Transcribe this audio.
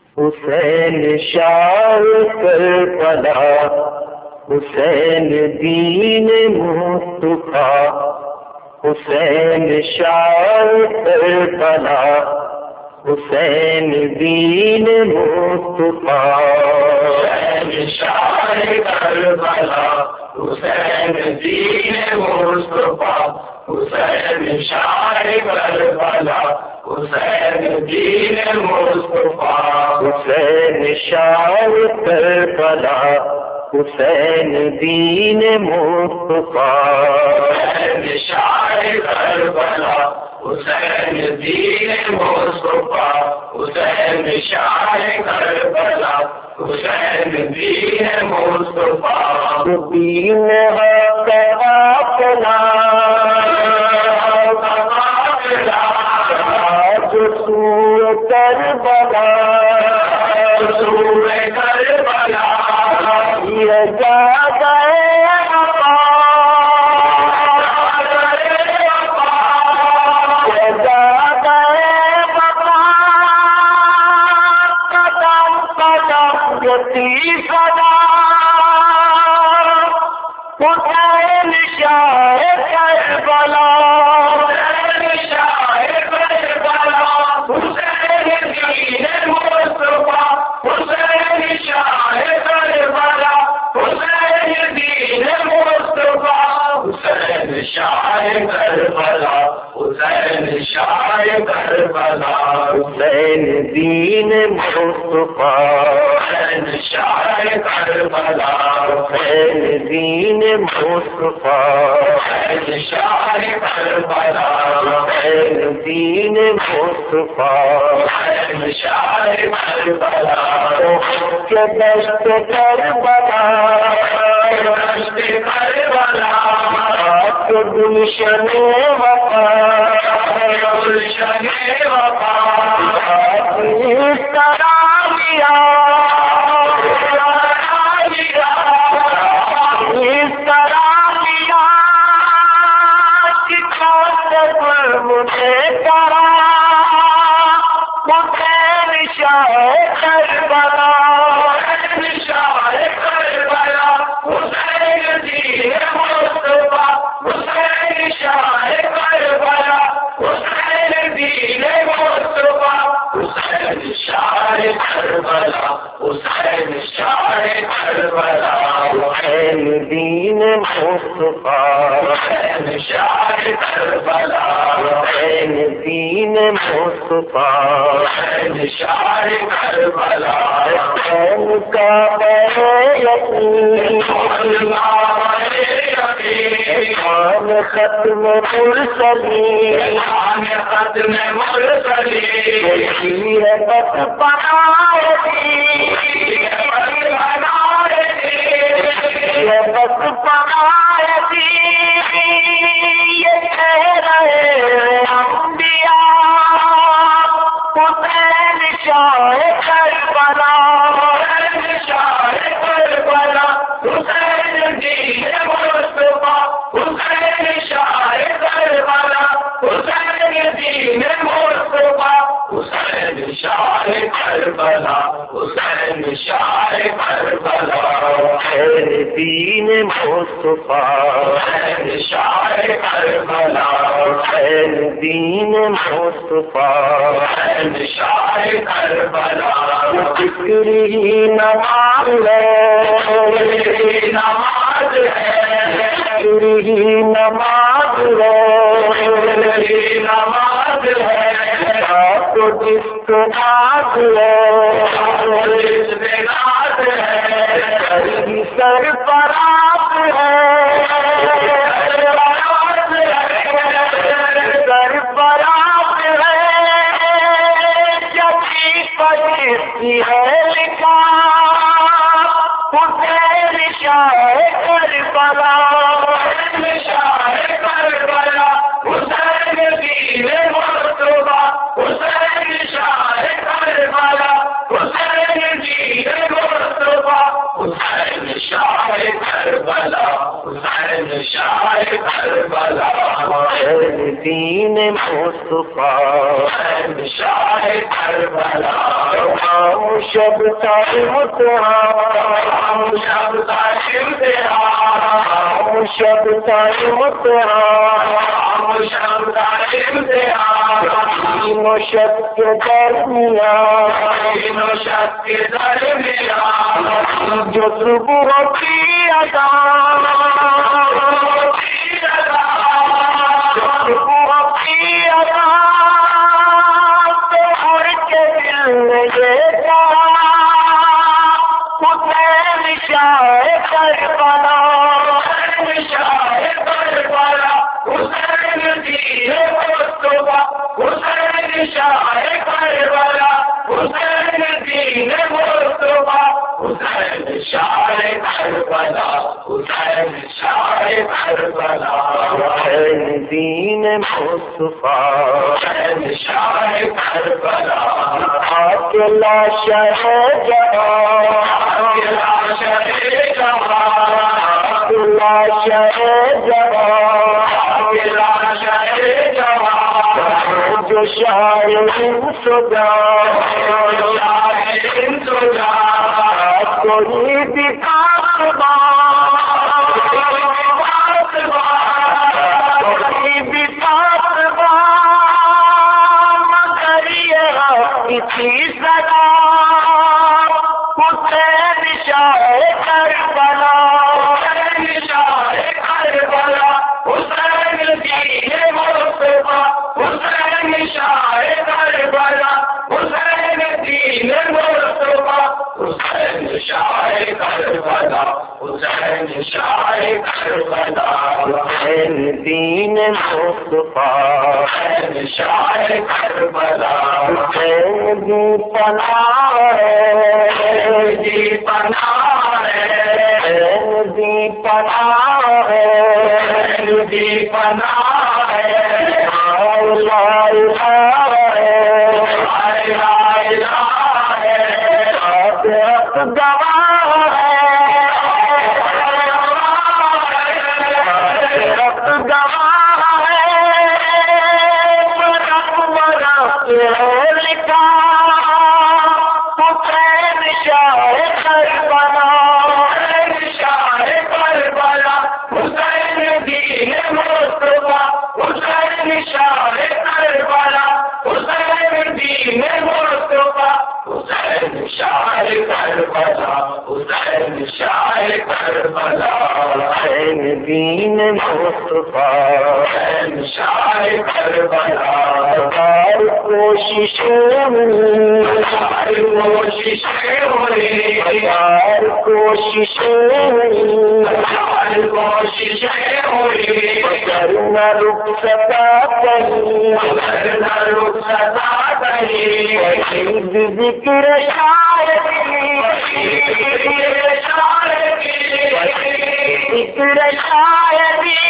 حسین شاہ کربلا، حسین دین مصطفیٰ، حسین شاہ کربلا، حسین دین مصطفیٰ، حسین شاہ کربلا، حسین دین مصطفیٰ، حسین شاہ کربلا، حسین دین مصطفیٰ، حسین شاہ کربلا، حسین دین مصطفیٰ، حسین شاہ کربلا، حسین دین مصطفیٰ، حسین شاہ کربلا، حسین دین مصطفیٰ، دین حق اپنا سور کربلا، سور کربلا، یہ جاتا ہے حسین شاہ کربلا، حسین شاہ کربلا، حسین دین مصطفیٰ، حسین شاہ کربلا، حسین دین مصطفیٰ، حسین شاہ کربلا، حسین شاہ کربلا، حسین دین مصطفیٰ، حسین شاہ کربلا، حسین دین مصطفیٰ، حسین شاہ کربلا، حسین دین مصطفیٰ، حسین شاہ کربلا، کہ دشت کربلا، دشت کربلا، کہ گلشن وفا، گلشن وفا، اس طرح لیا، اس طرح لیا کہ مجھے کرا حسین شاہ کربلا، حسین شاہ کربلا، حسین دین مصطفیٰ، حسین شاہ کربلا، حسین دین مصطفیٰ، حسین شاہ کربلا، حسین شاہ کربلا، حسین دین مصطفیٰ، حسین شاہ کربلا، حسین دین مصطفیٰ، حسین شاہ کربلا، حسین کا خان ختم مرسلین، خان ختم مرسلین، ہے بس پناہی، یہ بس پناہی، یہ کہہ رہے انبیاء، حسین شاہ کربلا، حسین شاہ کربلا، حسین دین مصطفیٰ، حسین شاہ کربلا، حسین دین مصطفیٰ، حسین شاہ کربلا، حسین شاہ کربلا، حسین دین مصطفیٰ، حسین شاہ کربلا، حسین دین مصطفیٰ، حسین شاہ کربلا، ذکر ہی نماز ہے، نماز ہے، ذکر ہی نماز ہے، نماز ہے، تو جس کو ناز ہے، جس میں ناز ہے، سرفراز ہے، سرفراز ہے، جب کی ہے لکھا حسین شاہ کربلا، حسین شاہ کربلا، حسین دین مصطفیٰ، حسین شاہ کربلا، حسین دین مصطفیٰ، حسین شاہ کربلا، حسین شاہ کربلا دین مصطفیٰ شاہ کربلا ہم شب تائم ہم شب تائم ہم شب تائم ہم شب تائم تینوں شب کے درمیان تینوں شب کے درمیان جو صبح کی اذان دین مصطفیٰ شاہ کربلا اکیلا شہ جہاں اکیلا شہ جہاں اکیلا شہ جہاں اکیلا شہ جہاں جو شاعر سجا کوئی بھی کسی صدا حسین شاہ کربلا حسین شاہ کربلا حسین دین مصطفیٰ حسین شاہ کربلا حسین دین مصطفیٰ حسین شاہ کربلا حسین شاہ کربلا حسین دین مصطفیٰ حسین شاہ کربلا حسین دی پناہ ہے دی پناہ ہے دی پناہ ہے دی پناہ ہے لا الہ ہے لا الہ ہے حق گواہ ہے حق گواہ ہے لکھا حسین شاہ کربلا حسین شاہ کربلا حسین دین مصطفیٰ حسین شاہ کربلا حسین دین مصطفیٰ حسین شاہ کربلا حسین شاہ کربلا حسین دین مصطفیٰ حسین شاہ کربلا کوششیں کرنا رک سکا کہیں ذکر شاعری ذکر شاعری